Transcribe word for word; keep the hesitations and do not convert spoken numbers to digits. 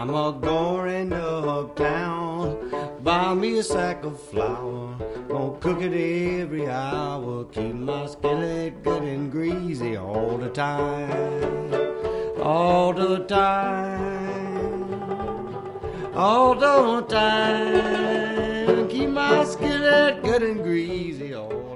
I'm a going to uptown, buy me a sack of flour, gonna cook it every hour, keep my skillet good and greasy all the time, all the time, all the time, keep my skillet good and greasy all